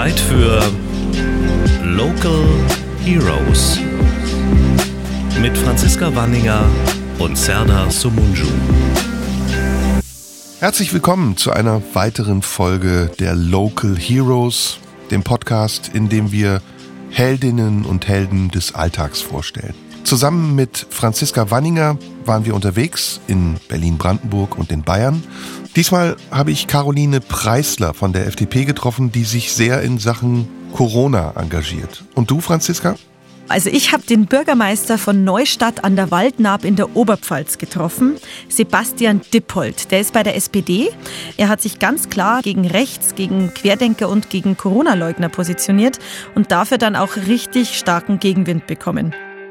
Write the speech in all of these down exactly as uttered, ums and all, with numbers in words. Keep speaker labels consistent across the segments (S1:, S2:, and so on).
S1: Zeit für Local Heroes mit Franziska Wanninger und Serdar Somuncu.
S2: Herzlich willkommen zu einer weiteren Folge der Local Heroes, dem Podcast, in dem wir Heldinnen und Helden des Alltags vorstellen. Zusammen mit Franziska Wanninger waren wir unterwegs in Berlin-Brandenburg und in Bayern. Diesmal habe ich Caroline Preisler von der F D P getroffen, die sich sehr in Sachen Corona engagiert. Und du, Franziska?
S3: Also ich habe den Bürgermeister von Neustadt an der Waldnaab in der Oberpfalz getroffen, Sebastian Dippold. Der ist bei der S P D. Er hat sich ganz klar gegen Rechts, gegen Querdenker und gegen Corona-Leugner positioniert und dafür dann auch richtig starken Gegenwind bekommen.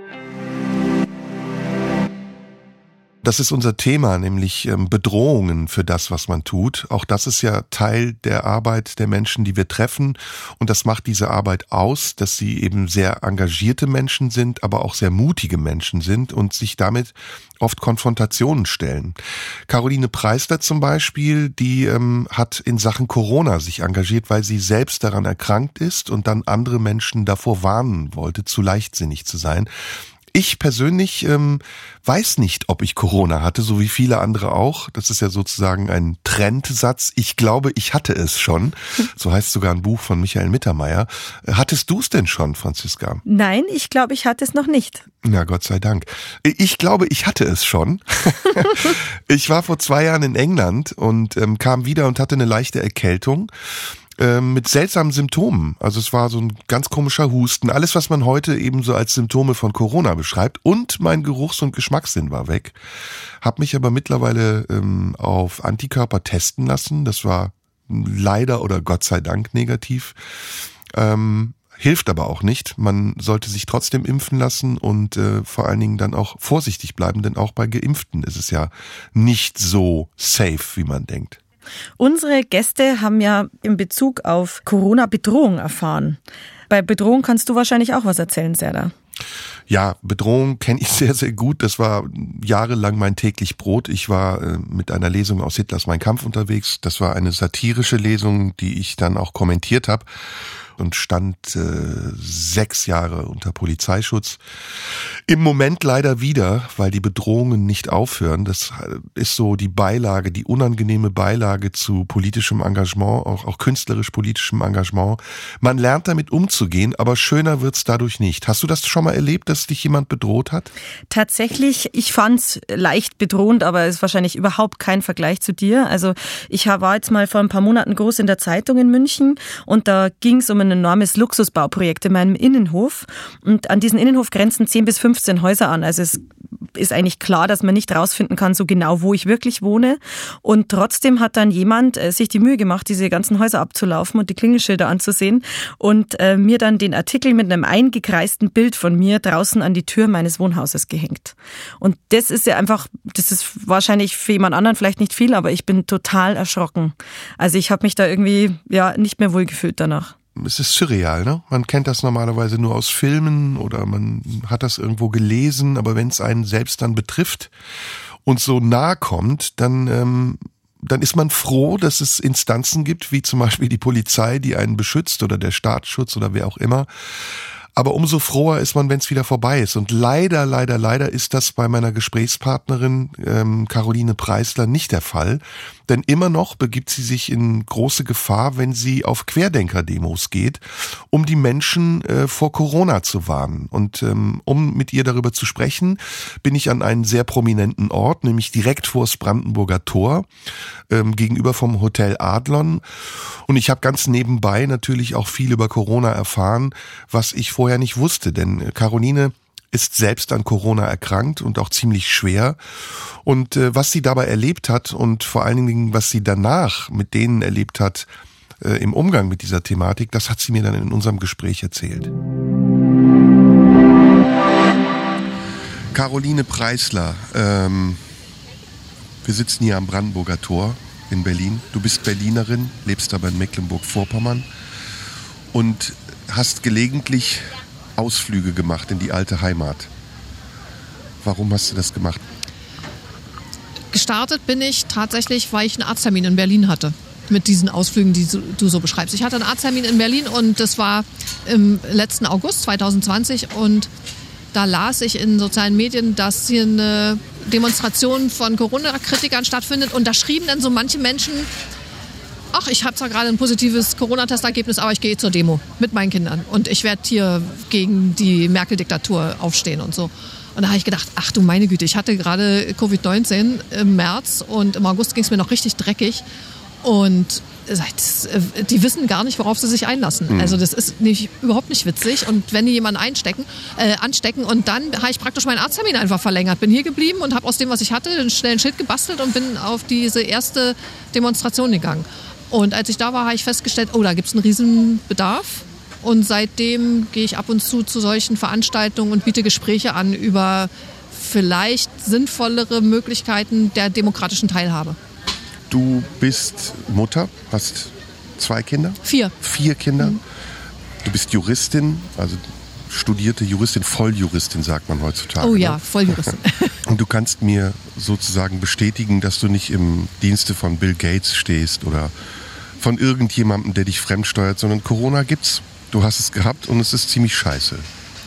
S2: Das ist unser Thema, nämlich Bedrohungen für das, was man tut. Auch das ist ja Teil der Arbeit der Menschen, die wir treffen. Und das macht diese Arbeit aus, dass sie eben sehr engagierte Menschen sind, aber auch sehr mutige Menschen sind und sich damit oft Konfrontationen stellen. Caroline Preisler zum Beispiel, die ähm, hat in Sachen Corona sich engagiert, weil sie selbst daran erkrankt ist und dann andere Menschen davor warnen wollte, zu leichtsinnig zu sein. Ich persönlich ähm, weiß nicht, ob ich Corona hatte, so wie viele andere auch. Das ist ja sozusagen ein Trendsatz. Ich glaube, ich hatte es schon. So heißt sogar ein Buch von Michael Mittermeier. Hattest du es denn schon, Franziska?
S3: Nein, ich glaube, ich hatte es noch nicht.
S2: Na, Gott sei Dank. Ich glaube, ich hatte es schon. Ich war vor zwei Jahren in England und ähm, kam wieder und hatte eine leichte Erkältung. Mit seltsamen Symptomen. Also es war so ein ganz komischer Husten. Alles, was man heute eben so als Symptome von Corona beschreibt. Und mein Geruchs- und Geschmackssinn war weg. Hab mich aber mittlerweile ähm, auf Antikörper testen lassen. Das war leider oder Gott sei Dank negativ. Ähm, hilft aber auch nicht. Man sollte sich trotzdem impfen lassen und äh, vor allen Dingen dann auch vorsichtig bleiben. Denn auch bei Geimpften ist es ja nicht so safe, wie man denkt.
S3: Unsere Gäste haben ja in Bezug auf Corona-Bedrohung erfahren. Bei Bedrohung kannst du wahrscheinlich auch was erzählen, Serdar.
S2: Ja, Bedrohung kenne ich sehr, sehr gut. Das war jahrelang mein täglich Brot. Ich war äh, mit einer Lesung aus Hitlers Mein Kampf unterwegs. Das war eine satirische Lesung, die ich dann auch kommentiert habe und stand äh, sechs Jahre unter Polizeischutz. Im Moment leider wieder, weil die Bedrohungen nicht aufhören. Das ist so die Beilage, die unangenehme Beilage zu politischem Engagement, auch, auch künstlerisch-politischem Engagement. Man lernt damit umzugehen, aber schöner wird's dadurch nicht. Hast du das schon mal erlebt, dass dich jemand bedroht hat?
S3: Tatsächlich, ich fand's leicht bedrohend, aber es ist wahrscheinlich überhaupt kein Vergleich zu dir. Also ich war jetzt mal vor ein paar Monaten groß in der Zeitung in München und da ging's um ein enormes Luxusbauprojekt in meinem Innenhof und an diesen Innenhof grenzen zehn bis fünfzehn Häuser an. Also es ist eigentlich klar, dass man nicht rausfinden kann, so genau, wo ich wirklich wohne. Und trotzdem hat dann jemand äh, sich die Mühe gemacht, diese ganzen Häuser abzulaufen und die Klingelschilder anzusehen und äh, mir dann den Artikel mit einem eingekreisten Bild von mir draußen an die Tür meines Wohnhauses gehängt. Und das ist ja einfach, das ist wahrscheinlich für jemand anderen vielleicht nicht viel, aber ich bin total erschrocken. Also ich habe mich da irgendwie ja nicht mehr wohlgefühlt danach.
S2: Es ist surreal, ne? Man kennt das normalerweise nur aus Filmen oder man hat das irgendwo gelesen, aber wenn es einen selbst dann betrifft und so nahe kommt, dann, ähm, dann ist man froh, dass es Instanzen gibt, wie zum Beispiel die Polizei, die einen beschützt oder der Staatsschutz oder wer auch immer. Aber umso froher ist man, wenn es wieder vorbei ist. Und leider, leider, leider ist das bei meiner Gesprächspartnerin ähm, Caroline Preisler nicht der Fall. Denn immer noch begibt sie sich in große Gefahr, wenn sie auf Querdenker-Demos geht, um die Menschen äh, vor Corona zu warnen. Und ähm, um mit ihr darüber zu sprechen, bin ich an einen sehr prominenten Ort, nämlich direkt vors Brandenburger Tor, ähm, gegenüber vom Hotel Adlon. Und ich habe ganz nebenbei natürlich auch viel über Corona erfahren, was ich vorher nicht wusste. Denn Caroline ist selbst an Corona erkrankt und auch ziemlich schwer. Und äh, was sie dabei erlebt hat und vor allen Dingen, was sie danach mit denen erlebt hat äh, im Umgang mit dieser Thematik, das hat sie mir dann in unserem Gespräch erzählt. Caroline Preisler, ähm, wir sitzen hier am Brandenburger Tor in Berlin. Du bist Berlinerin, lebst aber in Mecklenburg-Vorpommern und hast gelegentlich Ausflüge gemacht in die alte Heimat. Warum hast du das gemacht?
S4: Gestartet bin ich tatsächlich, weil ich einen Arzttermin in Berlin hatte. mit diesen Ausflügen, die du so beschreibst. Ich hatte einen Arzttermin in Berlin und das war im letzten August zwanzig zwanzig und da las ich in sozialen Medien, dass hier eine Demonstration von Corona-Kritikern stattfindet und da schrieben dann so manche Menschen, ach, ich habe zwar gerade ein positives Corona-Testergebnis, aber ich gehe zur Demo mit meinen Kindern und ich werde hier gegen die Merkel-Diktatur aufstehen und so. Und da habe ich gedacht, ach du meine Güte, ich hatte gerade Covid neunzehn im März und im August ging es mir noch richtig dreckig und die wissen gar nicht, worauf sie sich einlassen. Mhm. Also das ist nicht, überhaupt nicht witzig. Und wenn die jemanden einstecken, äh, anstecken und dann habe ich praktisch meinen Arzttermin einfach verlängert. Bin hier geblieben und habe aus dem, was ich hatte, schnell ein Schild gebastelt und bin auf diese erste Demonstration gegangen. Und als ich da war, habe ich festgestellt, oh, da gibt es einen riesen Bedarf. Und seitdem gehe ich ab und zu zu solchen Veranstaltungen und biete Gespräche an über vielleicht sinnvollere Möglichkeiten der demokratischen Teilhabe.
S2: Du bist Mutter, hast zwei Kinder?
S4: Vier.
S2: Vier Kinder.
S4: Mhm.
S2: Du bist Juristin, also studierte Juristin, Volljuristin sagt man heutzutage.
S4: Oh ja,
S2: ne?
S4: Volljuristin.
S2: Und du kannst mir sozusagen bestätigen, dass du nicht im Dienste von Bill Gates stehst oder von irgendjemandem, der dich fremdsteuert, sondern Corona gibt's. Du hast es gehabt und es ist ziemlich scheiße.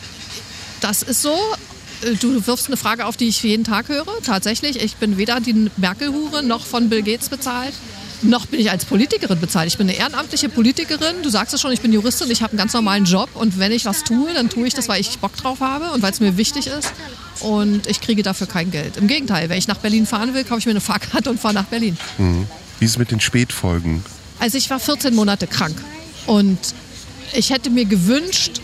S4: Das ist so. Du wirfst eine Frage auf, die ich jeden Tag höre. Tatsächlich, ich bin weder die Merkel-Hure noch von Bill Gates bezahlt, noch bin ich als Politikerin bezahlt. Ich bin eine ehrenamtliche Politikerin. Du sagst es schon, ich bin Juristin, ich habe einen ganz normalen Job. Und wenn ich was tue, dann tue ich das, weil ich Bock drauf habe und weil es mir wichtig ist. Und ich kriege dafür kein Geld. Im Gegenteil, wenn ich nach Berlin fahren will, kaufe ich mir eine Fahrkarte und fahre nach Berlin.
S2: Mhm. Wie ist es mit den Spätfolgen?
S4: Also ich war vierzehn Monate krank. Und ich hätte mir gewünscht,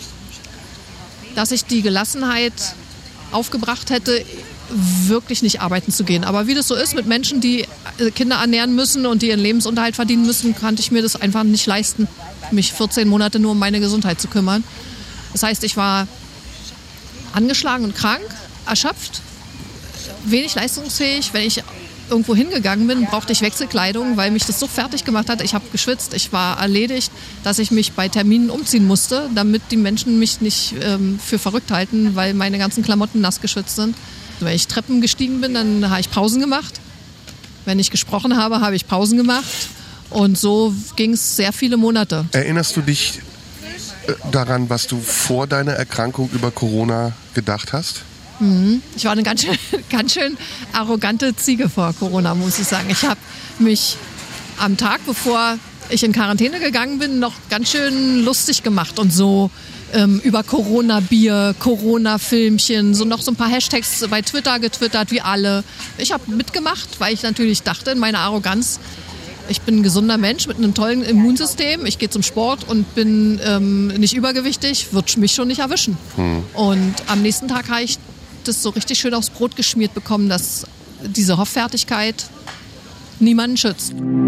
S4: dass ich die Gelassenheit aufgebracht hätte, wirklich nicht arbeiten zu gehen. Aber wie das so ist mit Menschen, die Kinder ernähren müssen und die ihren Lebensunterhalt verdienen müssen, konnte ich mir das einfach nicht leisten, mich vierzehn Monate nur um meine Gesundheit zu kümmern. Das heißt, ich war angeschlagen und krank, erschöpft, wenig leistungsfähig. Wenn ich irgendwo hingegangen bin, brauchte ich Wechselkleidung, weil mich das so fertig gemacht hat. Ich habe geschwitzt, ich war erledigt, dass ich mich bei Terminen umziehen musste, damit die Menschen mich nicht ähm, für verrückt halten, weil meine ganzen Klamotten nass geschwitzt sind. Wenn ich Treppen gestiegen bin, dann habe ich Pausen gemacht. Wenn ich gesprochen habe, habe ich Pausen gemacht. Und so ging es sehr viele Monate.
S2: Erinnerst du dich daran, was du vor deiner Erkrankung über Corona gedacht hast?
S4: Ich war eine ganz schön, ganz schön arrogante Ziege vor Corona, muss ich sagen. Ich habe mich am Tag, bevor ich in Quarantäne gegangen bin, noch ganz schön lustig gemacht und so ähm, über Corona-Bier, Corona-Filmchen, so noch so ein paar Hashtags bei Twitter getwittert, wie alle. Ich habe mitgemacht, weil ich natürlich dachte, in meiner Arroganz, ich bin ein gesunder Mensch mit einem tollen Immunsystem. Ich gehe zum Sport und bin ähm, nicht übergewichtig, wird mich schon nicht erwischen. Hm. Und am nächsten Tag habe ich das so richtig schön aufs Brot geschmiert bekommen, dass diese Hoffärtigkeit niemanden schützt.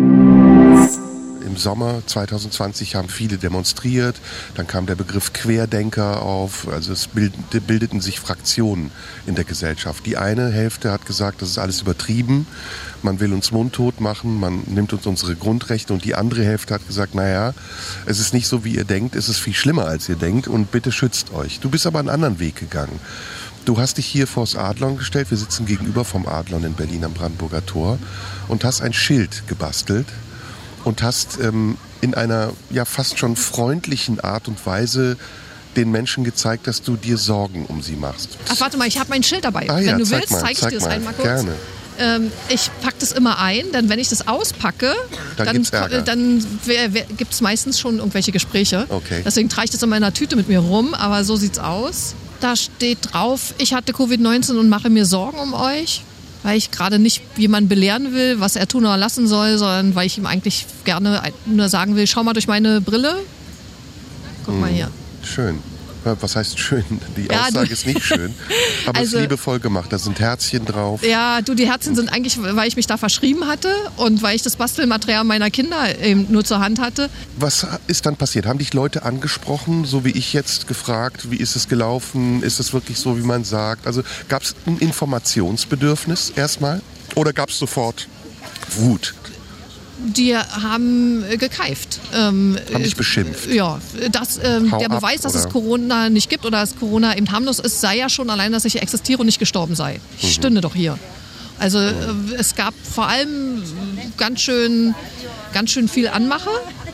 S2: Im Sommer zwanzig zwanzig haben viele demonstriert, dann kam der Begriff Querdenker auf, also es bildeten sich Fraktionen in der Gesellschaft. Die eine Hälfte hat gesagt, das ist alles übertrieben, man will uns mundtot machen, man nimmt uns unsere Grundrechte, und die andere Hälfte hat gesagt, naja, es ist nicht so, wie ihr denkt, es ist viel schlimmer, als ihr denkt, und bitte schützt euch. Du bist aber einen anderen Weg gegangen. Du hast dich hier vors Adlon gestellt, wir sitzen gegenüber vom Adlon in Berlin am Brandenburger Tor, und hast ein Schild gebastelt und hast ähm, in einer ja fast schon freundlichen Art und Weise den Menschen gezeigt, dass du dir Sorgen um sie machst.
S4: Ach, warte mal, ich habe mein Schild dabei.
S2: Ah,
S4: wenn
S2: ja,
S4: du
S2: zeig
S4: willst,
S2: mal,
S4: zeige ich
S2: zeig
S4: dir das
S2: mal.
S4: einmal kurz.
S2: Gerne.
S4: Ähm, ich packe das immer ein, denn wenn ich das auspacke,
S2: dann,
S4: dann,
S2: gibt's Ärger.
S4: dann gibt es meistens schon irgendwelche Gespräche.
S2: Okay.
S4: Deswegen trage ich das in meiner Tüte mit mir rum, aber so sieht's aus. Da steht drauf, ich hatte Covid neunzehn und mache mir Sorgen um euch, weil ich gerade nicht jemanden belehren will, was er tun oder lassen soll, sondern weil ich ihm eigentlich gerne nur sagen will, schau mal durch meine Brille. Guck mal hier.
S2: Schön. Was heißt schön? Die
S4: Ja,
S2: Aussage
S4: du-
S2: ist nicht schön, aber es
S4: Also-
S2: ist liebevoll gemacht. Da sind Herzchen drauf.
S4: Ja, du, die Herzen sind eigentlich, weil ich mich da verschrieben hatte und weil ich das Bastelmaterial meiner Kinder eben nur zur Hand hatte.
S2: Was ist dann passiert? Haben dich Leute angesprochen, so wie ich jetzt gefragt, wie ist es gelaufen? Ist es wirklich so, wie man sagt? Also gab es ein Informationsbedürfnis erstmal? Oder gab es sofort Wut?
S4: Die haben äh, gekeift. Ähm,
S2: Haben dich beschimpft?
S4: Ja, das, ähm,
S2: Hau
S4: der
S2: ab,
S4: Beweis, dass
S2: oder?
S4: es Corona nicht gibt oder dass Corona eben harmlos ist, sei ja schon allein, dass ich existiere und nicht gestorben sei. Ich stünde doch hier. Also äh, es gab vor allem ganz schön ganz schön viel anmache.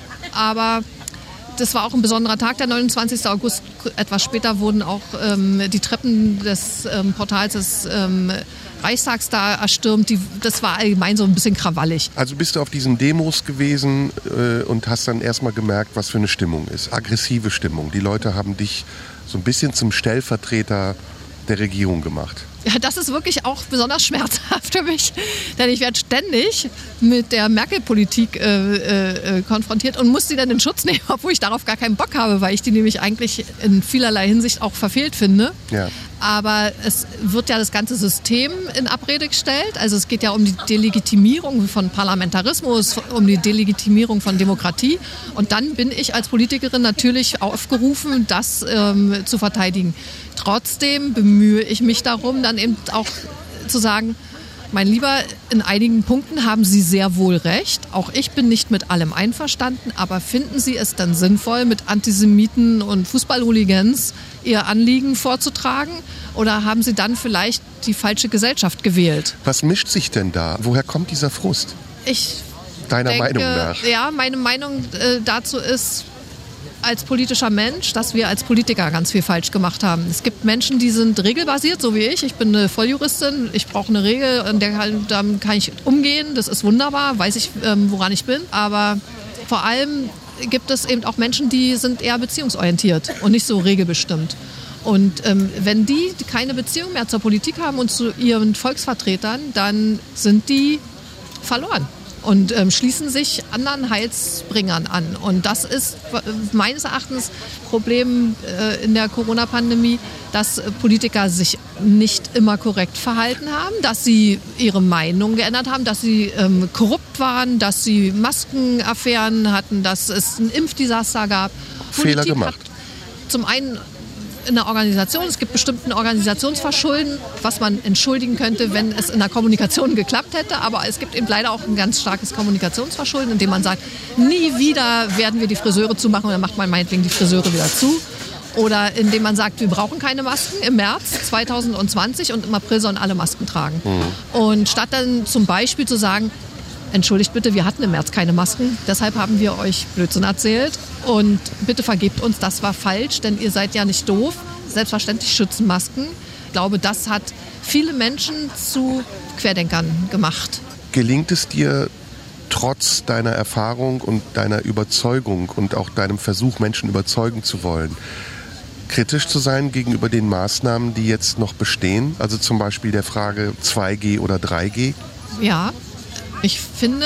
S4: Aber das war auch ein besonderer Tag, der neunundzwanzigster August. Etwas später wurden auch ähm, die Treppen des ähm, Portals des ähm, Reichstags da erstürmt. Die, das war allgemein so ein bisschen krawallig.
S2: Also bist du auf diesen Demos gewesen äh, und hast dann erstmal gemerkt, was für eine Stimmung ist. Aggressive Stimmung. Die Leute haben dich so ein bisschen zum Stellvertreter der Regierung gemacht.
S4: Ja, das ist wirklich auch besonders schmerzhaft für mich, denn ich werde ständig mit der Merkel-Politik äh, äh, konfrontiert und muss sie dann in Schutz nehmen, obwohl ich darauf gar keinen Bock habe, weil ich die nämlich eigentlich in vielerlei Hinsicht auch verfehlt finde.
S2: Ja.
S4: Aber es wird ja das ganze System in Abrede gestellt. Also es geht ja um die Delegitimierung von Parlamentarismus, um die Delegitimierung von Demokratie. Und dann bin ich als Politikerin natürlich aufgerufen, das ähm, zu verteidigen. Trotzdem bemühe ich mich darum, dann eben auch zu sagen, mein Lieber, in einigen Punkten haben Sie sehr wohl recht. Auch ich bin nicht mit allem einverstanden. Aber finden Sie es dann sinnvoll, mit Antisemiten und Fußballhooligans Ihr Anliegen vorzutragen? Oder haben Sie dann vielleicht die falsche Gesellschaft gewählt?
S2: Was mischt sich denn da? Woher kommt dieser Frust?
S4: Ich
S2: Deiner
S4: denke,
S2: Meinung nach?
S4: Ja, meine Meinung äh, dazu ist, als politischer Mensch, dass wir als Politiker ganz viel falsch gemacht haben. Es gibt Menschen, die sind regelbasiert, so wie ich. Ich bin eine Volljuristin, ich brauche eine Regel, an der kann, damit kann ich umgehen. Das ist wunderbar, weiß ich, ähm, woran ich bin. Aber vor allem gibt es eben auch Menschen, die sind eher beziehungsorientiert und nicht so regelbestimmt. Und ähm, wenn die keine Beziehung mehr zur Politik haben und zu ihren Volksvertretern, dann sind die verloren und ähm, schließen sich anderen Heilsbringern an. Und das ist meines Erachtens Problem äh, in der Corona-Pandemie, dass äh, Politiker sich nicht immer korrekt verhalten haben, dass sie ihre Meinung geändert haben, dass sie ähm, korrupt waren, dass sie Maskenaffären hatten, dass es ein Impfdesaster gab.
S2: Fehler
S4: Politik
S2: gemacht.
S4: Hat zum einen in der Organisation, es gibt bestimmt ein Organisationsverschulden, was man entschuldigen könnte, wenn es in der Kommunikation geklappt hätte, aber es gibt eben leider auch ein ganz starkes Kommunikationsverschulden, indem man sagt, nie wieder werden wir die Friseure zumachen und dann macht man meinetwegen die Friseure wieder zu. Oder indem man sagt, wir brauchen keine Masken im März zweitausendzwanzig und im April sollen alle Masken tragen. Mhm. Und statt dann zum Beispiel zu sagen, entschuldigt bitte, wir hatten im März keine Masken, deshalb haben wir euch Blödsinn erzählt und bitte vergebt uns, das war falsch, denn ihr seid ja nicht doof. Selbstverständlich schützen Masken. Ich glaube, das hat viele Menschen zu Querdenkern gemacht.
S2: Gelingt es dir, trotz deiner Erfahrung und deiner Überzeugung und auch deinem Versuch, Menschen überzeugen zu wollen, kritisch zu sein gegenüber den Maßnahmen, die jetzt noch bestehen? Also zum Beispiel der Frage zwei G oder drei G?
S4: Ja. Ich finde,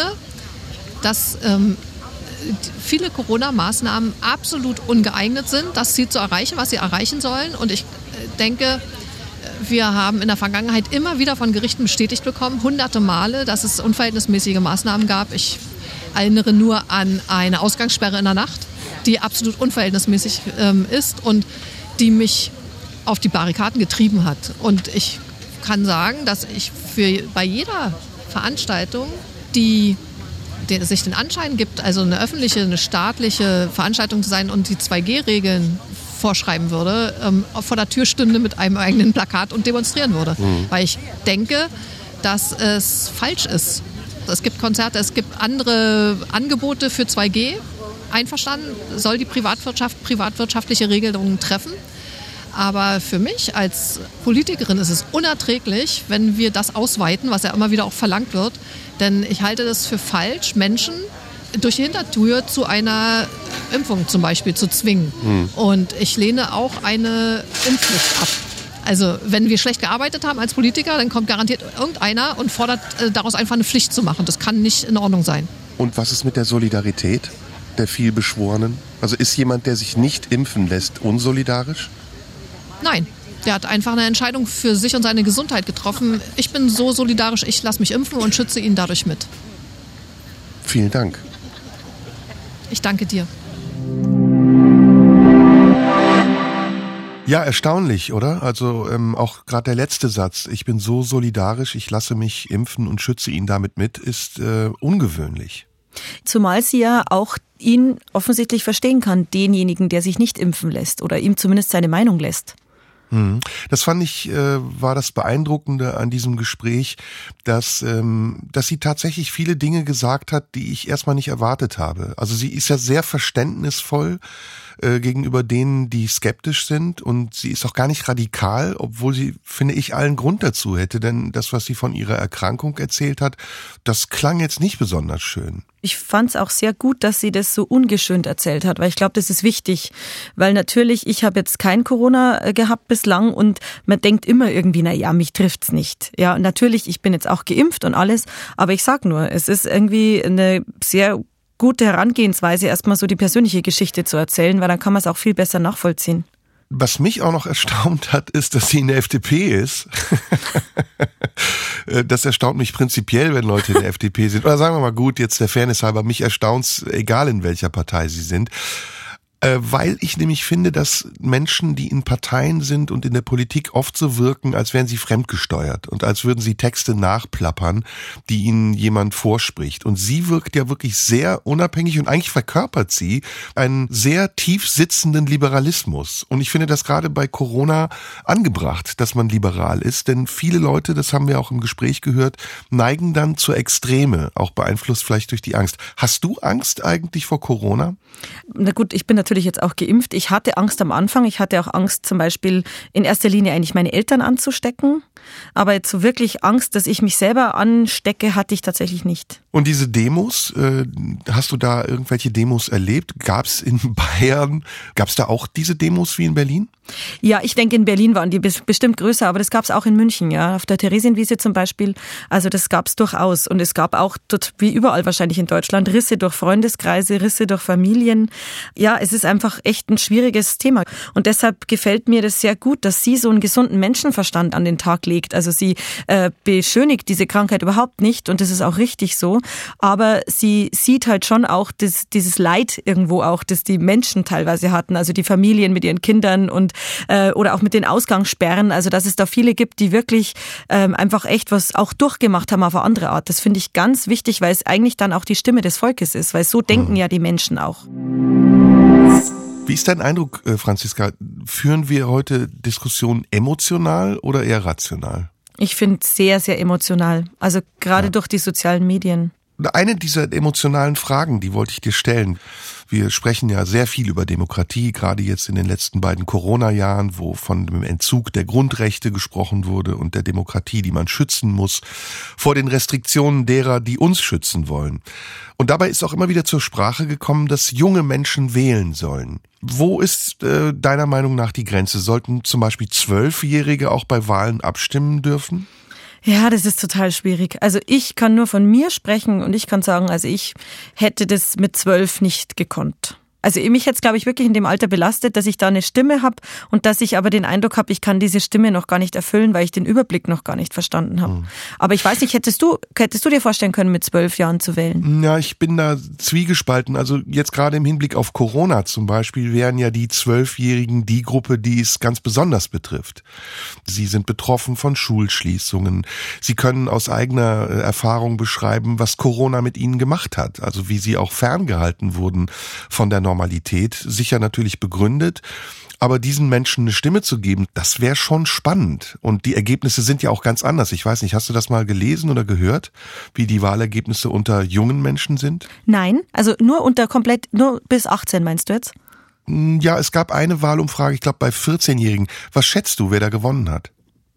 S4: dass ähm, viele Corona-Maßnahmen absolut ungeeignet sind, das Ziel zu erreichen, was sie erreichen sollen. Und ich denke, wir haben in der Vergangenheit immer wieder von Gerichten bestätigt bekommen, hunderte Male, dass es unverhältnismäßige Maßnahmen gab. Ich erinnere nur an eine Ausgangssperre in der Nacht, die absolut unverhältnismäßig ähm, ist und die mich auf die Barrikaden getrieben hat. Und ich kann sagen, dass ich für bei jeder Veranstaltung, die, die sich den Anschein gibt, also eine öffentliche, eine staatliche Veranstaltung zu sein und die zwei G Regeln vorschreiben würde, ähm, vor der Tür stünde mit einem eigenen Plakat und demonstrieren würde. Mhm. Weil ich denke, dass es falsch ist. Es gibt Konzerte, es gibt andere Angebote für zwei G. Einverstanden, soll die Privatwirtschaft privatwirtschaftliche Regelungen treffen. Aber für mich als Politikerin ist es unerträglich, wenn wir das ausweiten, was ja immer wieder auch verlangt wird. Denn ich halte das für falsch, Menschen durch die Hintertür zu einer Impfung zum Beispiel zu zwingen. Mhm. Und ich lehne auch eine Impfpflicht ab. Also wenn wir schlecht gearbeitet haben als Politiker, dann kommt garantiert irgendeiner und fordert äh, daraus einfach eine Pflicht zu machen. Das kann nicht in Ordnung sein.
S2: Und was ist mit der Solidarität der vielbeschworenen? Also ist jemand, der sich nicht impfen lässt, unsolidarisch?
S4: Nein, der hat einfach eine Entscheidung für sich und seine Gesundheit getroffen. Ich bin so solidarisch, ich lasse mich impfen und schütze ihn dadurch mit.
S2: Vielen Dank.
S4: Ich danke dir.
S2: Ja, erstaunlich, oder? Also ähm, auch gerade der letzte Satz, ich bin so solidarisch, ich lasse mich impfen und schütze ihn damit mit, ist äh, ungewöhnlich.
S3: Zumal sie ja auch ihn offensichtlich verstehen kann, denjenigen, der sich nicht impfen lässt oder ihm zumindest seine Meinung lässt.
S2: Das fand ich, äh, war das Beeindruckende an diesem Gespräch, dass, ähm, dass sie tatsächlich viele Dinge gesagt hat, die ich erstmal nicht erwartet habe. Also sie ist ja sehr verständnisvoll äh, gegenüber denen, die skeptisch sind, und sie ist auch gar nicht radikal, obwohl sie, finde ich, allen Grund dazu hätte, denn das, was sie von ihrer Erkrankung erzählt hat, das klang jetzt nicht besonders schön.
S3: Ich fand es auch sehr gut, dass sie das so ungeschönt erzählt hat, weil ich glaube, das ist wichtig. Weil natürlich, ich habe jetzt kein Corona gehabt bislang und man denkt immer irgendwie, na ja, mich trifft's nicht. Ja, natürlich, ich bin jetzt auch geimpft und alles, aber ich sag nur, es ist irgendwie eine sehr gute Herangehensweise, erstmal so die persönliche Geschichte zu erzählen, weil dann kann man es auch viel besser nachvollziehen.
S2: Was mich auch noch erstaunt hat, ist, dass sie in der F D P ist. Das erstaunt mich prinzipiell, wenn Leute in der F D P sind. Oder sagen wir mal gut, jetzt der Fairness halber, mich erstaunt's, egal in welcher Partei sie sind. Weil ich nämlich finde, dass Menschen, die in Parteien sind und in der Politik, oft so wirken, als wären sie fremdgesteuert und als würden sie Texte nachplappern, die ihnen jemand vorspricht. Und sie wirkt ja wirklich sehr unabhängig und eigentlich verkörpert sie einen sehr tief sitzenden Liberalismus. Und ich finde das gerade bei Corona angebracht, dass man liberal ist, denn viele Leute, das haben wir auch im Gespräch gehört, neigen dann zur Extreme, auch beeinflusst vielleicht durch die Angst. Hast du Angst eigentlich vor Corona?
S3: Na gut, ich bin natürlich jetzt auch geimpft. Ich hatte Angst am Anfang. Ich hatte auch Angst, zum Beispiel in erster Linie eigentlich meine Eltern anzustecken. Aber jetzt so wirklich Angst, dass ich mich selber anstecke, hatte ich tatsächlich nicht.
S2: Und diese Demos, äh, hast du da irgendwelche Demos erlebt? Gab es in Bayern, gab es da auch diese Demos wie in Berlin?
S3: Ja, ich denke, in Berlin waren die bestimmt größer, aber das gab es auch in München, ja, auf der Theresienwiese zum Beispiel. Also das gab es durchaus. Und es gab auch, dort, wie überall wahrscheinlich in Deutschland, Risse durch Freundeskreise, Risse durch Familien. Ja, es ist einfach echt ein schwieriges Thema. Und deshalb gefällt mir das sehr gut, dass sie so einen gesunden Menschenverstand an den Tag legt. Also sie äh, beschönigt diese Krankheit überhaupt nicht, und das ist auch richtig so. Aber sie sieht halt schon auch das, dieses Leid irgendwo auch, das die Menschen teilweise hatten, also die Familien mit ihren Kindern und äh, oder auch mit den Ausgangssperren. Also dass es da viele gibt, die wirklich ähm, einfach echt was auch durchgemacht haben auf eine andere Art. Das finde ich ganz wichtig, weil es eigentlich dann auch die Stimme des Volkes ist, weil so denken hm. ja die Menschen auch.
S2: Wie ist dein Eindruck, Franziska? Führen wir heute Diskussionen emotional oder eher rational?
S3: Ich finde sehr, sehr emotional. Also gerade ja. durch die sozialen Medien.
S2: Eine dieser emotionalen Fragen, die wollte ich dir stellen. Wir sprechen ja sehr viel über Demokratie, gerade jetzt in den letzten beiden Corona-Jahren, wo von dem Entzug der Grundrechte gesprochen wurde und der Demokratie, die man schützen muss, vor den Restriktionen derer, die uns schützen wollen. Und dabei ist auch immer wieder zur Sprache gekommen, dass junge Menschen wählen sollen. Wo ist äh, deiner Meinung nach die Grenze? Sollten zum Beispiel Zwölfjährige auch bei Wahlen abstimmen dürfen?
S3: Ja, das ist total schwierig. Also ich kann nur von mir sprechen und ich kann sagen, also ich hätte das mit zwölf nicht gekonnt. Also mich jetzt, glaube ich, wirklich in dem Alter belastet, dass ich da eine Stimme habe und dass ich aber den Eindruck habe, ich kann diese Stimme noch gar nicht erfüllen, weil ich den Überblick noch gar nicht verstanden habe. Mhm. Aber ich weiß nicht, hättest du, hättest du dir vorstellen können, mit zwölf Jahren zu wählen?
S2: Ja, ich bin da zwiegespalten. Also jetzt gerade im Hinblick auf Corona zum Beispiel wären ja die Zwölfjährigen die Gruppe, die es ganz besonders betrifft. Sie sind betroffen von Schulschließungen. Sie können aus eigener Erfahrung beschreiben, was Corona mit ihnen gemacht hat. Also wie sie auch ferngehalten wurden von der Normalität. Normalität, sicher natürlich begründet, aber diesen Menschen eine Stimme zu geben, das wäre schon spannend. Und die Ergebnisse sind ja auch ganz anders. Ich weiß nicht, hast du das mal gelesen oder gehört, wie die Wahlergebnisse unter jungen Menschen sind?
S3: Nein, also nur unter komplett, nur bis achtzehn meinst du jetzt?
S2: Ja, es gab eine Wahlumfrage, ich glaube bei vierzehnjährigen. Was schätzt du, wer da gewonnen hat?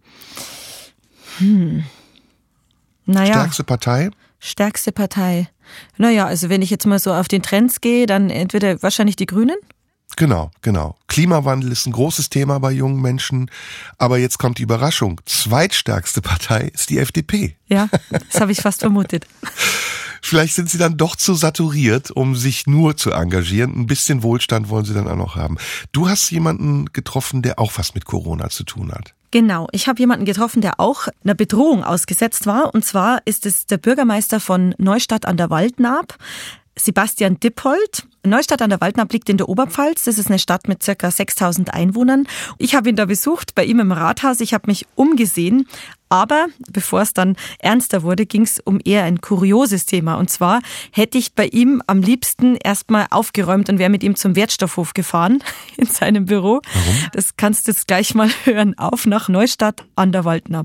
S3: Hm. Naja.
S2: Stärkste Partei?
S3: Stärkste Partei. Naja, also wenn ich jetzt mal so auf den Trends gehe, dann entweder wahrscheinlich die Grünen.
S2: Genau, genau. Klimawandel ist ein großes Thema bei jungen Menschen. Aber jetzt kommt die Überraschung. Zweitstärkste Partei ist die F D P.
S3: Ja, das habe ich fast vermutet.
S2: Vielleicht sind sie dann doch zu saturiert, um sich nur zu engagieren. Ein bisschen Wohlstand wollen sie dann auch noch haben. Du hast jemanden getroffen, der auch was mit Corona zu tun hat.
S3: Genau, ich habe jemanden getroffen, der auch einer Bedrohung ausgesetzt war. Und zwar ist es der Bürgermeister von Neustadt an der Waldnaab. Sebastian Dippold. Neustadt an der Waldnaab liegt in der Oberpfalz. Das ist eine Stadt mit circa sechstausend Einwohnern. Ich habe ihn da besucht, bei ihm im Rathaus. Ich habe mich umgesehen. Aber bevor es dann ernster wurde, ging es um eher ein kurioses Thema. Und zwar hätte ich bei ihm am liebsten erstmal aufgeräumt und wäre mit ihm zum Wertstoffhof gefahren in seinem Büro. Warum? Das kannst du jetzt gleich mal hören. Auf nach Neustadt an der Waldnaab.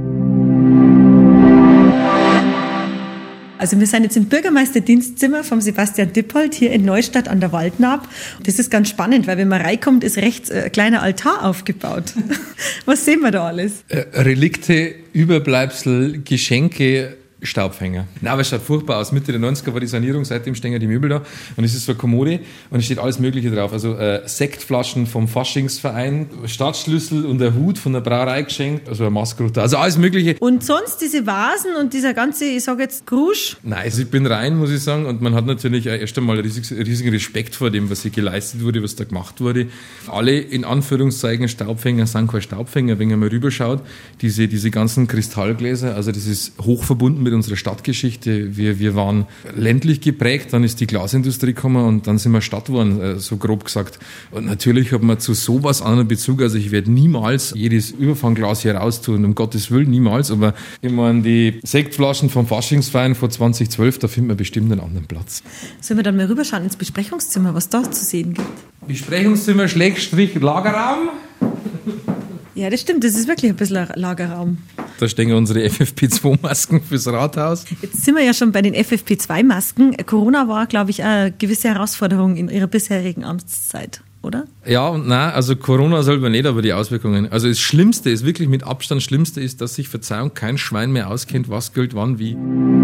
S3: Also wir sind jetzt im Bürgermeisterdienstzimmer vom Sebastian Dippold hier in Neustadt an der Waldnaab. Das ist ganz spannend, weil wenn man reinkommt, ist rechts ein kleiner Altar aufgebaut. Was sehen wir da alles?
S5: Relikte, Überbleibsel, Geschenke, Staubfänger. Na, aber es schaut furchtbar aus. Mitte der neunziger war die Sanierung, seitdem stehen ja die Möbel da. Und es ist so eine Kommode und es steht alles Mögliche drauf. Also äh, Sektflaschen vom Faschingsverein, Stadtschlüssel und ein Hut von der Brauerei geschenkt, also ein Maskrotter, also alles Mögliche.
S3: Und sonst diese Vasen und dieser ganze, ich sage jetzt, Grusch?
S5: Nein, also ich bin rein, muss ich sagen. Und man hat natürlich erst einmal riesig, riesigen Respekt vor dem, was hier geleistet wurde, was da gemacht wurde. Alle in Anführungszeichen Staubfänger sind keine Staubfänger, wenn man mal rüberschaut. Diese, diese ganzen Kristallgläser, also das ist hochverbunden mit unserer Stadtgeschichte. Wir, wir waren ländlich geprägt, dann ist die Glasindustrie gekommen und dann sind wir Stadt geworden, so grob gesagt. Und natürlich hat man zu sowas anderen Bezug. Also ich werde niemals jedes Überfangglas hier raustun, um Gottes Willen, niemals. Aber ich meine, die Sektflaschen vom Faschingsverein von zwanzig zwölf, da findet man bestimmt einen anderen Platz.
S3: Sollen wir dann mal rüberschauen ins Besprechungszimmer, was da zu sehen gibt?
S5: Besprechungszimmer, Schrägstrich, Lagerraum.
S3: Ja, das stimmt, das ist wirklich ein bisschen ein Lagerraum.
S5: Da stehen unsere F F P zwei Masken fürs Rathaus.
S3: Jetzt sind wir ja schon bei den F F P zwei Masken. Corona war, glaube ich, eine gewisse Herausforderung in Ihrer bisherigen Amtszeit, oder?
S5: Ja und nein, also Corona selber nicht, aber die Auswirkungen. Also das Schlimmste ist, wirklich mit Abstand Schlimmste ist, dass sich, Verzeihung, kein Schwein mehr auskennt, was gilt wann, wie.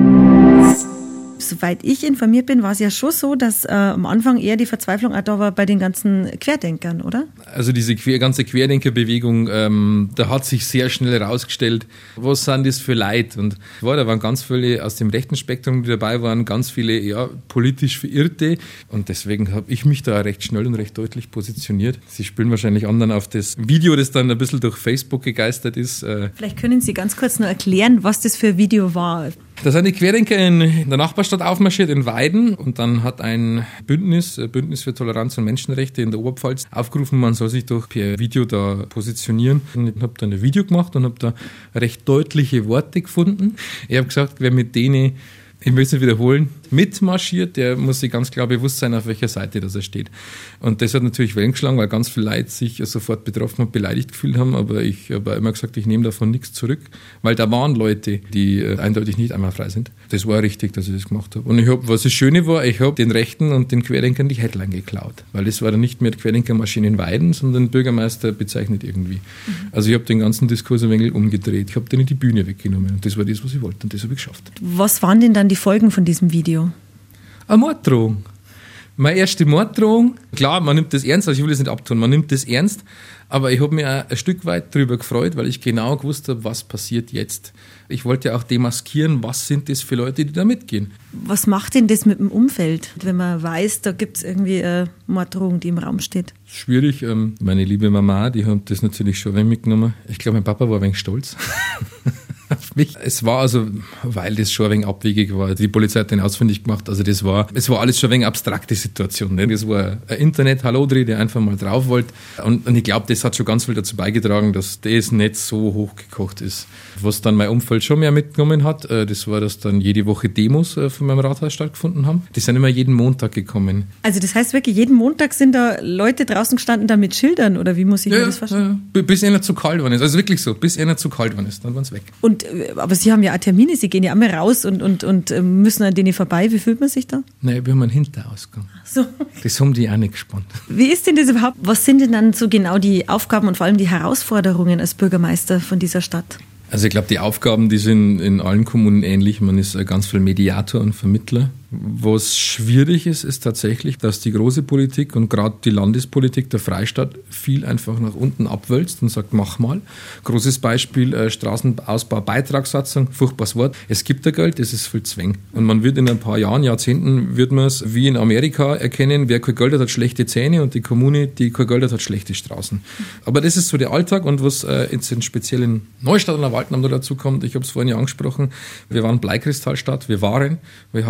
S3: Soweit ich informiert bin, war es ja schon so, dass äh, am Anfang eher die Verzweiflung auch da war bei den ganzen Querdenkern, oder?
S5: Also diese quer, ganze Querdenkerbewegung, ähm, da hat sich sehr schnell herausgestellt, was sind das für Leute? Und ja, da waren ganz viele aus dem rechten Spektrum, die dabei waren, ganz viele ja, politisch Verirrte. Und deswegen habe ich mich da recht schnell und recht deutlich positioniert. Sie spielen wahrscheinlich anderen auf das Video, das dann ein bisschen durch Facebook gegeistert ist. Äh
S3: Vielleicht können Sie ganz kurz nur erklären, was das für ein Video war.
S5: Da sind die Querdenker in der Nachbarstadt aufmarschiert, in Weiden. Und dann hat ein Bündnis, Bündnis für Toleranz und Menschenrechte in der Oberpfalz aufgerufen, man soll sich doch per Video da positionieren. Und ich habe dann ein Video gemacht und habe da recht deutliche Worte gefunden. Ich habe gesagt, wer mit denen, ich will es nicht wiederholen, mitmarschiert, der muss sich ganz klar bewusst sein, auf welcher Seite das er steht. Und das hat natürlich Wellen geschlagen, weil ganz viele Leute sich sofort betroffen und beleidigt gefühlt haben, aber ich habe immer gesagt, ich nehme davon nichts zurück, weil da waren Leute, die äh, eindeutig nicht einmal frei sind. Das war richtig, dass ich das gemacht habe. Und ich habe, was das Schöne war, ich habe den Rechten und den Querdenkern die Headline geklaut, weil das war dann nicht mehr Querdenkermaschine in Weiden, sondern Bürgermeister bezeichnet irgendwie. Mhm. Also ich habe den ganzen Diskurs ein wenig umgedreht. Ich habe denen die Bühne weggenommen und das war das, was ich wollte und das habe ich geschafft.
S3: Was waren denn dann die Folgen von diesem Video?
S5: Eine Morddrohung. Meine erste Morddrohung. Klar, man nimmt das ernst, also ich will das nicht abtun, man nimmt das ernst, aber ich habe mich auch ein Stück weit darüber gefreut, weil ich genau gewusst habe, was passiert jetzt. Ich wollte ja auch demaskieren, was sind das für Leute, die da mitgehen.
S3: Was macht denn das mit dem Umfeld, wenn man weiß, da gibt es irgendwie eine Morddrohung, die im Raum steht?
S5: Schwierig. Meine liebe Mama, die hat das natürlich schon ein wenig mitgenommen. Ich glaube, mein Papa war ein wenig stolz. Auf mich. Es war also, weil das schon ein wenig abwegig war, die Polizei hat den ausfindig gemacht, also das war, es war alles schon ein wenig abstrakte Situation. Ne? Das war ein Internet-Hallodri, der einfach mal drauf wollte und, und ich glaube, das hat schon ganz viel dazu beigetragen, dass das nicht so hochgekocht ist. Was dann mein Umfeld schon mehr mitgenommen hat, das war, dass dann jede Woche Demos von meinem Rathaus stattgefunden haben. Die sind immer jeden Montag gekommen.
S3: Also das heißt wirklich, jeden Montag sind da Leute draußen gestanden da mit Schildern oder wie muss ich
S5: ja,
S3: mir das vorstellen?
S5: Ja, bis einer zu kalt war ist, also wirklich so, bis einer zu kalt war ist, dann waren sie weg.
S3: Und aber Sie haben ja auch Termine, Sie gehen ja einmal raus und, und, und müssen an denen vorbei. Wie fühlt man sich da?
S5: Nein, wir haben einen Hinterausgang.
S3: Ach so.
S5: Das haben die auch nicht gespannt.
S3: Wie ist denn das überhaupt? Was sind denn dann so genau die Aufgaben und vor allem die Herausforderungen als Bürgermeister von dieser Stadt?
S5: Also ich glaube, die Aufgaben, die sind in allen Kommunen ähnlich. Man ist ganz viel Mediator und Vermittler. Was schwierig ist, ist tatsächlich, dass die große Politik und gerade die Landespolitik der Freistadt viel einfach nach unten abwälzt und sagt, mach mal. Großes Beispiel, äh, Straßenausbau, Beitragssatzung, furchtbares Wort. Es gibt da Geld, das ist viel Zwang. Und man wird in ein paar Jahren, Jahrzehnten, wird man es wie in Amerika erkennen, wer kein Geld hat, hat schlechte Zähne und die Kommune, die kein Geld hat, hat schlechte Straßen. Aber das ist so der Alltag und was äh, jetzt in speziellen Neustadt an der Waldnaab dazu kommt, ich habe es vorhin ja angesprochen, wir waren Bleikristallstadt, wir waren, wir haben nur noch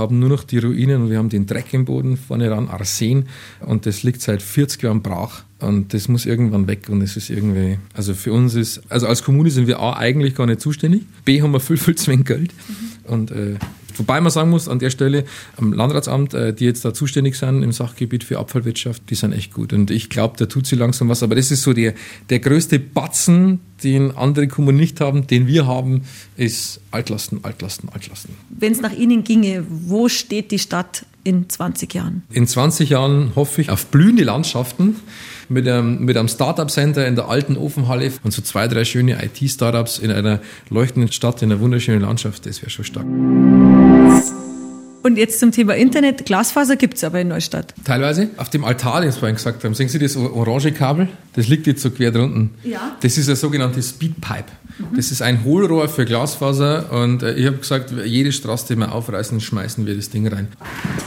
S5: die Ruinen und wir haben den Dreck im Boden vorne ran, Arsen, und das liegt seit vierzig Jahren brach. Und das muss irgendwann weg und es ist irgendwie, also für uns ist, also als Kommune sind wir A, eigentlich gar nicht zuständig, B, haben wir viel, viel zu wenig Geld. Mhm. Und äh, wobei man sagen muss, an der Stelle, am Landratsamt, äh, die jetzt da zuständig sind im Sachgebiet für Abfallwirtschaft, die sind echt gut. Und ich glaube, da tut sie langsam was, aber das ist so der, der größte Batzen, den andere Kommunen nicht haben, den wir haben, ist Altlasten, Altlasten, Altlasten.
S3: Wenn es nach Ihnen ginge, wo steht die Stadt in zwanzig Jahren?
S5: In zwanzig Jahren hoffe ich auf blühende Landschaften mit einem, mit einem Start-up-Center in der alten Ofenhalle und so zwei, drei schöne I T-Startups in einer leuchtenden Stadt, in einer wunderschönen Landschaft. Das wäre schon stark.
S3: Und jetzt zum Thema Internet. Glasfaser gibt es aber in Neustadt.
S5: Teilweise. Auf dem Altar, den Sie vorhin gesagt haben, sehen Sie das orange Kabel? Das liegt jetzt so quer drunten.
S3: Ja.
S5: Das ist ein sogenanntes Speedpipe. Mhm. Das ist ein Hohlrohr für Glasfaser und ich habe gesagt, jede Straße, die wir aufreißen, schmeißen wir das Ding rein.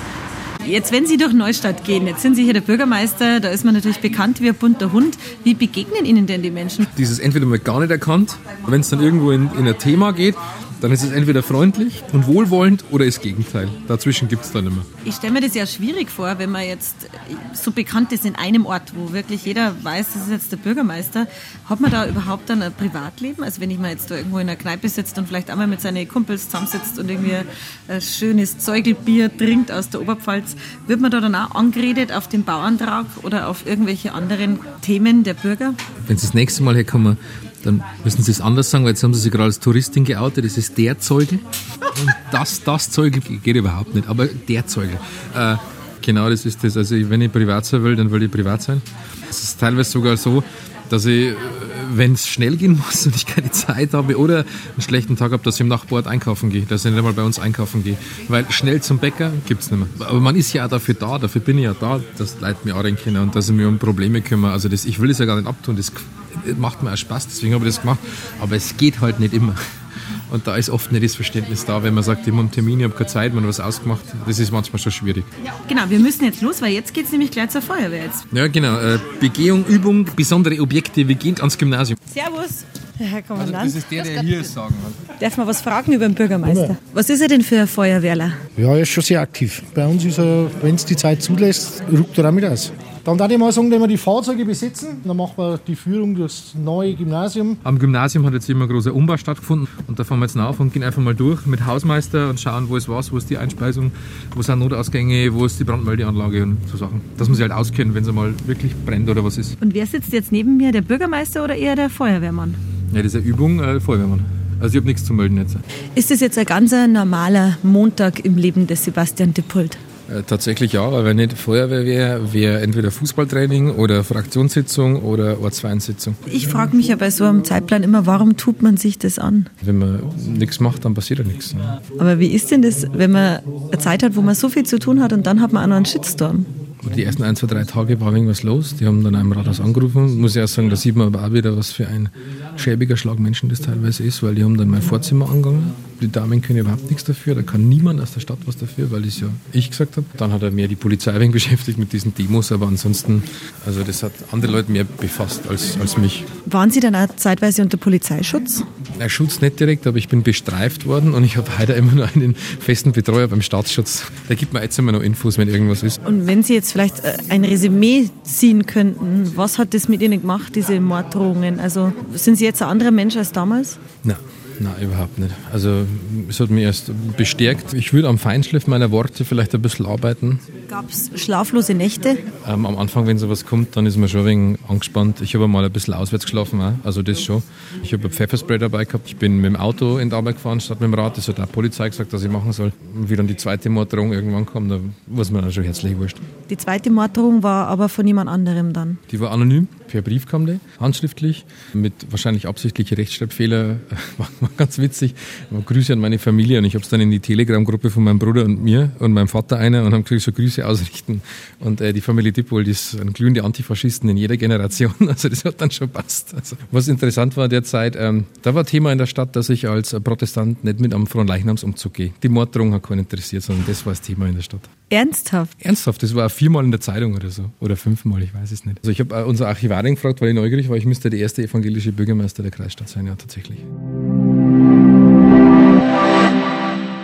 S3: Jetzt, wenn Sie durch Neustadt gehen, jetzt sind Sie hier der Bürgermeister, da ist man natürlich bekannt wie ein bunter Hund. Wie begegnen Ihnen denn die Menschen?
S5: Dieses entweder mal gar nicht erkannt, wenn es dann irgendwo in, in ein Thema geht, dann ist es entweder freundlich und wohlwollend oder das Gegenteil. Dazwischen gibt es dann immer.
S3: Ich stelle mir das ja schwierig vor, wenn man jetzt so bekannt ist in einem Ort, wo wirklich jeder weiß, das ist jetzt der Bürgermeister. Hat man da überhaupt dann ein Privatleben? Also wenn ich mal jetzt da irgendwo in einer Kneipe sitze und vielleicht einmal mit seinen Kumpels zusammensitzt und irgendwie ein schönes Zeugelbier trinkt aus der Oberpfalz, wird man da dann auch angeredet auf den Bauantrag oder auf irgendwelche anderen Themen der Bürger?
S5: Wenn Sie das nächste Mal herkommen, dann müssen Sie es anders sagen, weil jetzt haben Sie sich gerade als Touristin geoutet, das ist der Zeugel. Und das, das Zeugel geht überhaupt nicht, aber der Zeugel. Äh, genau, das ist das. Also wenn ich privat sein will, dann will ich privat sein. Es ist teilweise sogar so, dass ich, wenn es schnell gehen muss und ich keine Zeit habe oder einen schlechten Tag habe, dass ich im Nachbarort einkaufen gehe, dass ich nicht einmal bei uns einkaufen gehe. Weil schnell zum Bäcker gibt es nicht mehr. Aber man ist ja auch dafür da, dafür bin ich ja da, dass Leute mich anreden können und dass ich mich um Probleme kümmere. Also das, ich will es ja gar nicht abtun, das macht mir auch Spaß, deswegen habe ich das gemacht. Aber es geht halt nicht immer. Und da ist oft nicht das Verständnis da, wenn man sagt, ich habe einen Termin, ich habe keine Zeit, man hat was ausgemacht. Das ist manchmal schon schwierig.
S3: Genau, wir müssen jetzt los, weil jetzt geht es nämlich gleich zur Feuerwehr. Jetzt.
S5: Ja, genau. Äh, Begehung, Übung, besondere Objekte. Wir gehen ans Gymnasium.
S3: Servus, Herr Kommandant.
S5: Also das ist der, der hier sagen hat.
S3: Darf man was fragen über den Bürgermeister? Ja. Was ist er denn für ein Feuerwehrler?
S6: Ja, er ist schon sehr aktiv. Bei uns ist er, wenn es die Zeit zulässt, rückt er auch mit aus. Dann darf ich mal sagen, wenn wir die Fahrzeuge besitzen, dann machen wir die Führung durchs neue Gymnasium.
S5: Am Gymnasium hat jetzt immer ein großer Umbau stattgefunden und da fahren wir jetzt nach und gehen einfach mal durch mit Hausmeister und schauen, wo ist was, wo ist die Einspeisung, wo sind Notausgänge, wo ist die Brandmeldeanlage und so Sachen. Dass man sich halt auskennen, wenn es mal wirklich brennt oder was ist.
S3: Und wer sitzt jetzt neben mir, der Bürgermeister oder eher der Feuerwehrmann?
S5: Ja, das ist eine Übung, äh, Feuerwehrmann. Also ich habe nichts zu melden jetzt.
S3: Ist das jetzt ein ganz normaler Montag im Leben des Sebastian Dippold?
S5: Äh, tatsächlich ja, weil wenn nicht Feuerwehr wäre, wäre entweder Fußballtraining oder Fraktionssitzung oder Ortsvereinssitzung.
S3: Ich frage mich ja bei so einem Zeitplan immer, warum tut man sich das an?
S5: Wenn man nichts macht, dann passiert ja nichts. Ne?
S3: Aber wie ist denn das, wenn man eine Zeit hat, wo man so viel zu tun hat und dann hat man auch noch einen Shitstorm?
S5: Die ersten ein, zwei, drei Tage war irgendwas los. Die haben dann einem Rathaus angerufen. Muss ich auch sagen, da sieht man aber auch wieder, was für ein schäbiger Schlag Menschen das teilweise ist, weil die haben dann mein Vorzimmer angegangen. Die Damen können überhaupt nichts dafür. Da kann niemand aus der Stadt was dafür, weil das ja ich gesagt habe. Dann hat er mehr die Polizei wegen beschäftigt mit diesen Demos, aber ansonsten, also das hat andere Leute mehr befasst als, als mich.
S3: Waren Sie dann auch zeitweise unter Polizeischutz?
S5: Na, Schutz nicht direkt, aber ich bin bestreift worden und ich habe heute immer noch einen festen Betreuer beim Staatsschutz. Der gibt mir jetzt immer noch Infos, wenn irgendwas ist.
S3: Und wenn Sie jetzt vielleicht ein Resümee ziehen könnten, was hat das mit Ihnen gemacht, diese Morddrohungen? Also sind Sie jetzt ein anderer Mensch als damals?
S5: Nein. Nein, überhaupt nicht. Also es hat mich erst bestärkt. Ich würde am Feinschliff meiner Worte vielleicht ein bisschen arbeiten.
S3: Gab es schlaflose Nächte?
S5: Ähm, am Anfang, wenn sowas kommt, dann ist man schon ein wenig angespannt. Ich habe mal ein bisschen auswärts geschlafen, auch. Also das schon. Ich habe ein Pfefferspray dabei gehabt. Ich bin mit dem Auto in die Arbeit gefahren statt mit dem Rad. Das hat auch die Polizei gesagt, dass ich machen soll. Und wie dann die zweite Morddrohung irgendwann kam, da war es mir dann schon herzlich wurscht.
S3: Die zweite Morddrohung war aber von jemand anderem dann?
S5: Die war anonym. Per Brief kam die, handschriftlich, mit wahrscheinlich absichtlichen Rechtschreibfehler. War, war ganz witzig. Grüße an meine Familie und ich habe es dann in die Telegram-Gruppe von meinem Bruder und mir und meinem Vater einer und haben gesagt, so Grüße ausrichten. Und äh, die Familie Dippold ist ein glühende Antifaschisten in jeder Generation. Also das hat dann schon passt. Also, was interessant war in der Zeit, ähm, da war Thema in der Stadt, dass ich als Protestant nicht mit am Fronleichnamsumzug gehe. Die Morddrohung hat keinen interessiert, sondern das war das Thema in der Stadt.
S3: Ernsthaft?
S5: Ernsthaft, das war viermal in der Zeitung oder so. Oder fünfmal, ich weiß es nicht. Also ich habe unser Archivarin gefragt, weil ich neugierig war, ich müsste der erste evangelische Bürgermeister der Kreisstadt sein, ja tatsächlich.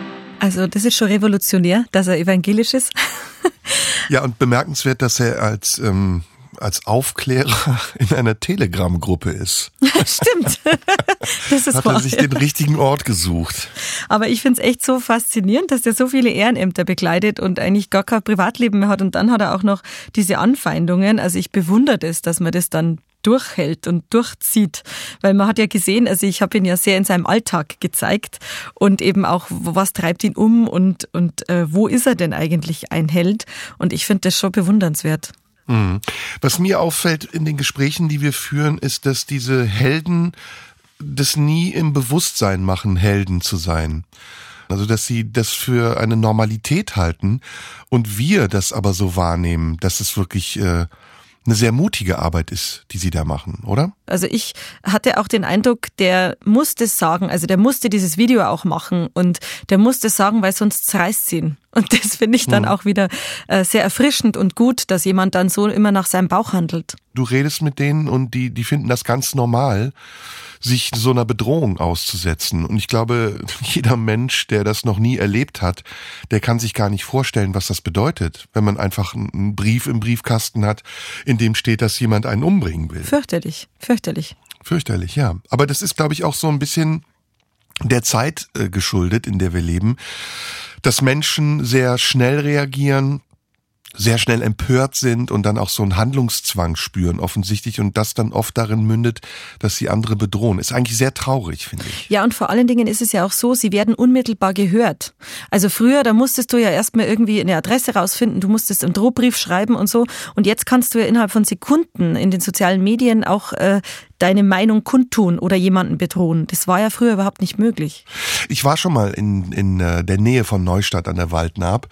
S3: Also das ist schon revolutionär, dass er evangelisch ist.
S2: Ja, und bemerkenswert, dass er als ähm, als Aufklärer in einer Telegram-Gruppe ist.
S3: Stimmt. Das ist
S2: Hat
S3: wahr.
S2: er sich den richtigen Ort gesucht.
S3: Aber ich finde es echt so faszinierend, dass der so viele Ehrenämter bekleidet und eigentlich gar kein Privatleben mehr hat. Und dann hat er auch noch diese Anfeindungen. Also ich bewundere das, dass man das dann durchhält und durchzieht. Weil man hat ja gesehen, also ich habe ihn ja sehr in seinem Alltag gezeigt und eben auch, was treibt ihn um und, und äh, wo ist er denn eigentlich ein Held? Und ich finde das schon bewundernswert.
S2: Mhm. Was mir auffällt in den Gesprächen, die wir führen, ist, dass diese Helden das nie im Bewusstsein machen, Helden zu sein. Also, dass sie das für eine Normalität halten und wir das aber so wahrnehmen, dass es wirklich äh, eine sehr mutige Arbeit ist, die sie da machen, oder?
S3: Also ich hatte auch den Eindruck, der musste es sagen, also der musste dieses Video auch machen und der musste es sagen, weil sonst zerreißt sie ihn. Und das finde ich dann hm. auch wieder äh, sehr erfrischend und gut, dass jemand dann so immer nach seinem Bauch handelt.
S2: Du redest mit denen und die, die finden das ganz normal, sich so einer Bedrohung auszusetzen. Und ich glaube, jeder Mensch, der das noch nie erlebt hat, der kann sich gar nicht vorstellen, was das bedeutet, wenn man einfach einen Brief im Briefkasten hat, in dem steht, dass jemand einen umbringen will.
S3: Fürchterlich, fürchterlich.
S2: Fürchterlich, ja. Aber das ist, glaube ich, auch so ein bisschen der Zeit äh, geschuldet, in der wir leben, dass Menschen sehr schnell reagieren, sehr schnell empört sind und dann auch so einen Handlungszwang spüren offensichtlich und das dann oft darin mündet, dass sie andere bedrohen. Ist eigentlich sehr traurig, finde ich.
S3: Ja, und vor allen Dingen ist es ja auch so, sie werden unmittelbar gehört. Also früher, da musstest du ja erstmal irgendwie eine Adresse rausfinden, du musstest einen Drohbrief schreiben und so und jetzt kannst du ja innerhalb von Sekunden in den sozialen Medien auch äh, deine Meinung kundtun oder jemanden bedrohen. Das war ja früher überhaupt nicht möglich.
S2: Ich war schon mal in, in der Nähe von Neustadt an der Waldnaab.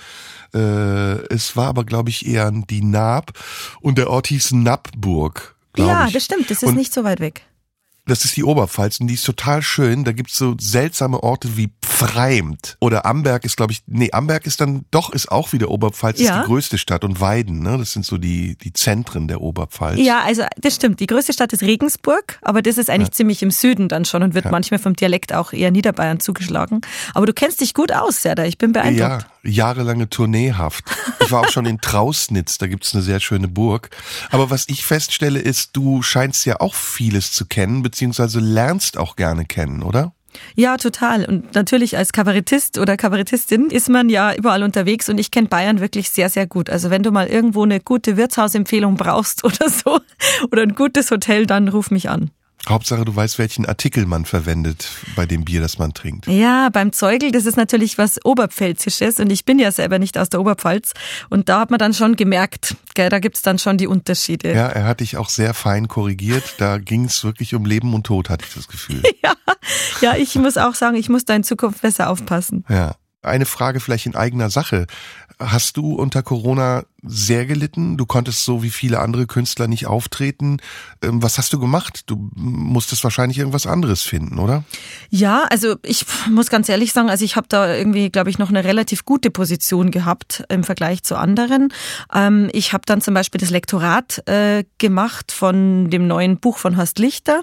S2: Es war aber, glaube ich, eher die Naab und der Ort hieß Nappburg, glaube
S3: ja,
S2: ich.
S3: Ja, das stimmt, das ist
S2: und
S3: nicht so weit weg.
S2: Das ist die Oberpfalz und die ist total schön. Da gibt's so seltsame Orte wie Pfreimt oder Amberg ist, glaube ich, nee, Amberg ist dann doch, ist auch wieder Oberpfalz,
S3: ja.
S2: ist die größte Stadt und Weiden, ne? Das sind so die die Zentren der Oberpfalz.
S3: Ja, also das stimmt. Die größte Stadt ist Regensburg, aber das ist eigentlich ja. ziemlich im Süden dann schon und wird ja. manchmal vom Dialekt auch eher Niederbayern zugeschlagen. Aber du kennst dich gut aus, Serda. Ich bin beeindruckt.
S2: Ja, jahrelange Tourneehaft. Ich war auch schon in Trausnitz, da gibt's eine sehr schöne Burg. Aber was ich feststelle ist, du scheinst ja auch vieles zu kennen, beziehungsweise lernst auch gerne kennen, oder?
S3: Ja, total. Und natürlich als Kabarettist oder Kabarettistin ist man ja überall unterwegs und ich kenne Bayern wirklich sehr, sehr gut. Also wenn du mal irgendwo eine gute Wirtshausempfehlung brauchst oder so oder ein gutes Hotel, dann ruf mich an.
S2: Hauptsache, du weißt, welchen Artikel man verwendet bei dem Bier, das man trinkt.
S3: Ja, beim Zeugel, das ist natürlich was Oberpfälzisches und ich bin ja selber nicht aus der Oberpfalz und da hat man dann schon gemerkt, gell, da gibt's dann schon die Unterschiede.
S2: Ja, er hat dich auch sehr fein korrigiert, da ging's wirklich um Leben und Tod, hatte ich das Gefühl.
S3: ja, ja, ich muss auch sagen, ich muss da in Zukunft besser aufpassen.
S2: Ja. Eine Frage vielleicht in eigener Sache. Hast du unter Corona sehr gelitten? Du konntest so wie viele andere Künstler nicht auftreten. Was hast du gemacht? Du musstest wahrscheinlich irgendwas anderes finden, oder?
S3: Ja, also ich muss ganz ehrlich sagen, also ich habe da irgendwie, glaube ich, noch eine relativ gute Position gehabt im Vergleich zu anderen. Ich habe dann zum Beispiel das Lektorat gemacht von dem neuen Buch von Horst Lichter.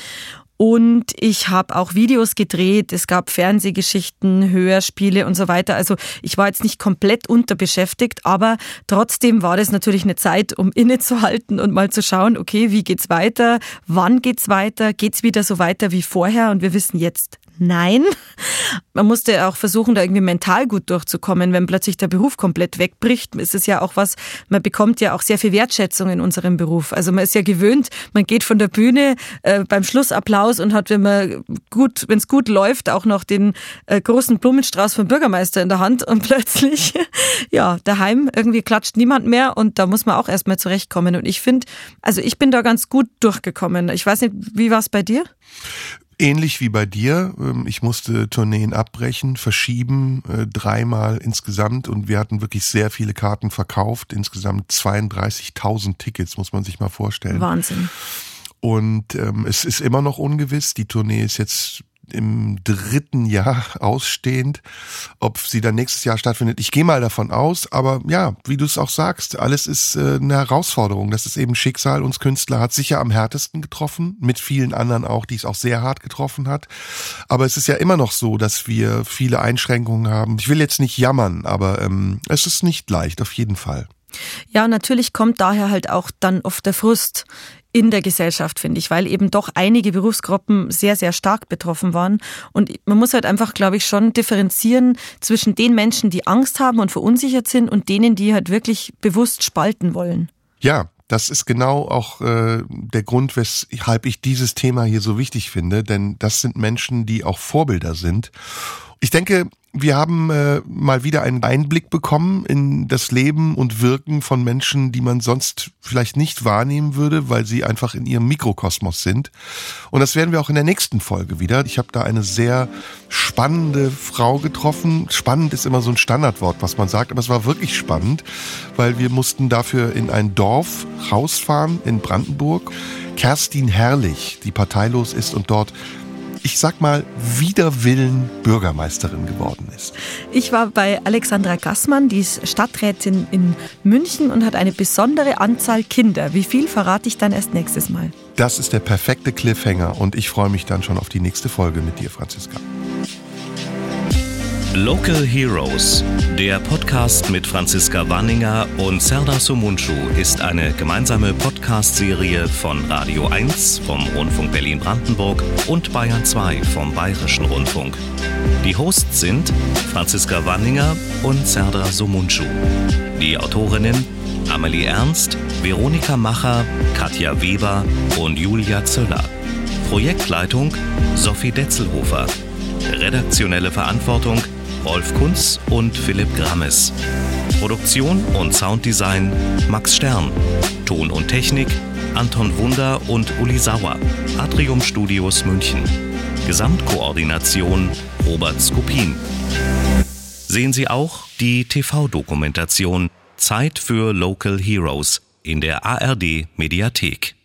S3: Und ich habe auch Videos gedreht, es gab Fernsehgeschichten, Hörspiele und so weiter. Also ich war jetzt nicht komplett unterbeschäftigt, aber trotzdem war das natürlich eine Zeit, um innezuhalten und mal zu schauen, okay, wie geht's weiter, wann geht's weiter, geht's wieder so weiter wie vorher? Und wir wissen jetzt, nein. Man musste auch versuchen, da irgendwie mental gut durchzukommen. Wenn plötzlich der Beruf komplett wegbricht, ist es ja auch was, man bekommt ja auch sehr viel Wertschätzung in unserem Beruf. Also man ist ja gewöhnt, man geht von der Bühne äh, beim Schlussapplaus und hat, wenn man gut, wenn es gut läuft, auch noch den äh, großen Blumenstrauß vom Bürgermeister in der Hand und plötzlich, ja, daheim irgendwie klatscht niemand mehr und da muss man auch erstmal zurechtkommen. Und ich finde, also ich bin da ganz gut durchgekommen. Ich weiß nicht, wie war es bei dir?
S2: Ähnlich wie bei dir. Ich musste Tourneen abbrechen, verschieben, dreimal insgesamt und wir hatten wirklich sehr viele Karten verkauft. Insgesamt zweiunddreißigtausend Tickets, muss man sich mal vorstellen.
S3: Wahnsinn.
S2: Und ähm, es ist immer noch ungewiss. Die Tournee ist jetzt im dritten Jahr ausstehend, ob sie dann nächstes Jahr stattfindet. Ich gehe mal davon aus, aber ja, wie du es auch sagst, alles ist äh, eine Herausforderung. Das ist eben Schicksal. Uns Künstler hat sicher am härtesten getroffen, mit vielen anderen auch, die es auch sehr hart getroffen hat. Aber es ist ja immer noch so, dass wir viele Einschränkungen haben. Ich will jetzt nicht jammern, aber ähm, es ist nicht leicht, auf jeden Fall.
S3: Ja, natürlich kommt daher halt auch dann oft der Frust in der Gesellschaft, finde ich, weil eben doch einige Berufsgruppen sehr, sehr stark betroffen waren. Und man muss halt einfach, glaube ich, schon differenzieren zwischen den Menschen, die Angst haben und verunsichert sind und denen, die halt wirklich bewusst spalten wollen.
S2: Ja, das ist genau auch äh, der Grund, weshalb ich dieses Thema hier so wichtig finde, denn das sind Menschen, die auch Vorbilder sind. Ich denke, wir haben äh, mal wieder einen Einblick bekommen in das Leben und Wirken von Menschen, die man sonst vielleicht nicht wahrnehmen würde, weil sie einfach in ihrem Mikrokosmos sind. Und das werden wir auch in der nächsten Folge wieder. Ich habe da eine sehr spannende Frau getroffen. Spannend ist immer so ein Standardwort, was man sagt, aber es war wirklich spannend, weil wir mussten dafür in ein Dorf rausfahren in Brandenburg. Kerstin Herrlich, die parteilos ist und dort, ich sag mal, wider Willen Bürgermeisterin geworden ist.
S3: Ich war bei Alexandra Gassmann, die ist Stadträtin in München und hat eine besondere Anzahl Kinder. Wie viel verrate ich dann erst nächstes Mal?
S2: Das ist der perfekte Cliffhanger und ich freue mich dann schon auf die nächste Folge mit dir, Franziska.
S1: Local Heroes, der Podcast mit Franziska Wanninger und Serdar Somuncu, ist eine gemeinsame Podcast-Serie von Radio eins vom Rundfunk Berlin-Brandenburg und Bayern zwei vom Bayerischen Rundfunk. Die Hosts sind Franziska Wanninger und Serdar Somuncu. Die Autorinnen Amelie Ernst, Veronika Macher, Katja Weber und Julia Zöller. Projektleitung Sophie Detzelhofer. Redaktionelle Verantwortung Rolf Kunz und Philipp Grammes. Produktion und Sounddesign Max Stern. Ton und Technik Anton Wunder und Uli Sauer. Atrium Studios München. Gesamtkoordination Robert Skupin. Sehen Sie auch die T V-Dokumentation Zeit für Local Heroes in der A R D Mediathek.